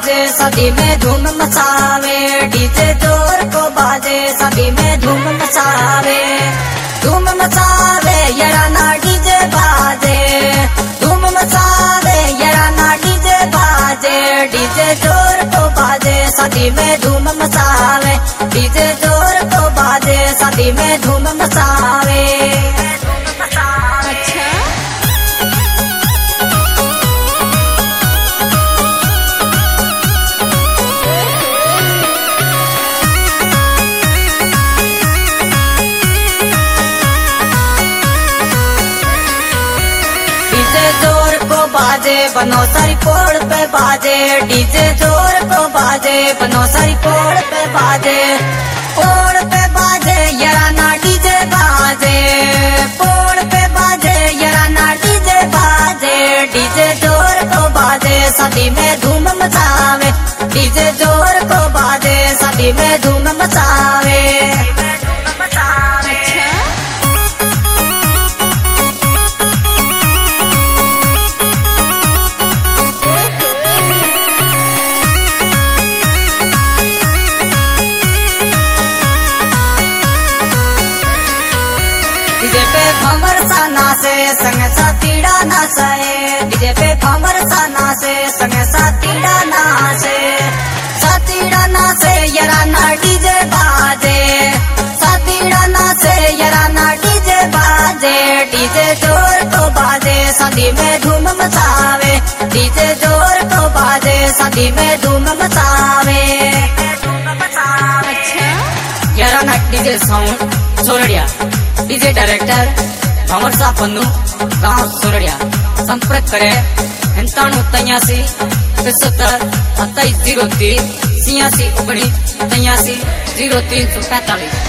बाजे सभी में धूम मचावे, डीजे जोर को बाजे सभी में धूम मचावे, धूम मचावे यराना डीजे बाजे, धूम मचावे यराना डीजे बाजे, डीजे जोर को बाजे सभी में धूम मचावे, डीजे जोर को बाजे सभी में धूम मचावे। बाजे बनो सारी पोड़ पे बाजे, डीजे जोर को बाजे बनो सारी पोड़ पे बाजे, पोड़ पे बाजे यराना डीजे बाजे, पोड़ पे बाजे यराना डीजे बाजे, डीजे जोर को बाजे सभी में धूम मचावे, डीजे जोर को बाजे सभी में धूम मचावे। डीजे पे भंवर सा नाचे संग साथीड़ा नाचे, डीजे पे भंवर सा नाचे संग साथीड़ा नाचे, साथीड़ा नाचे यराना डीजे बाजे, साथीड़ा नाचे यराना डीजे बाजे, डीजे जोर को बाजे सभी में धूम मचावे, डीजे जोर को बाजे सभी में धूम मचावे। यराना DJ sound Soradiya, DJ director Bhanwar सा पन्नू, गांव सोरडिया। संपर्क करें 9783 75 2703 86 19 83 0345।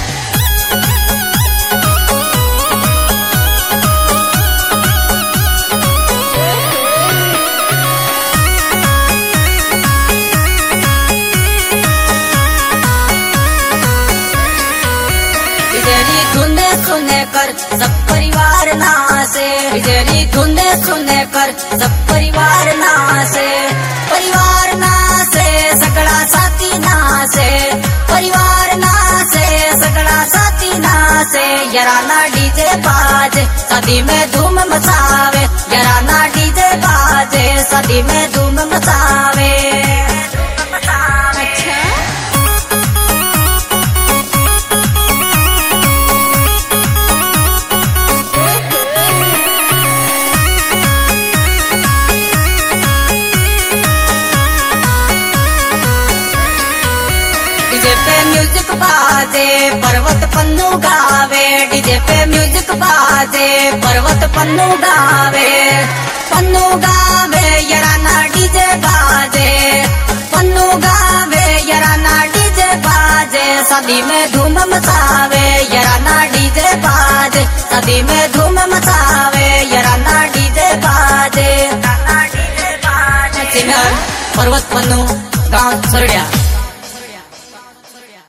सुने कर सब परिवार नाचे, डीजे धुने सुने कर सब परिवार नाचे, परिवार नाचे सगड़ा साथी नाचे, परिवार नाचे सगड़ा साथी नाचे, यराना डीजे बाजे सभी में धूम मचावे, यराना डीजे बाजे सभी में धूम मचावे। डीजे पे म्यूजिक बाजे पर्वत पन्नू गावे, डीजे पे म्यूजिक बाजे पर्वत पन्नू गावे, पन्नू गावे यराना डीजे बाजे, पन्नू गावे यराना डीजे बाजे सभी में धूम मचावे, यराना डीजे बाजे सभी में धूम मचावे, यराना डीजे बाजे। पर्वत पन्नू गांव सोरडिया।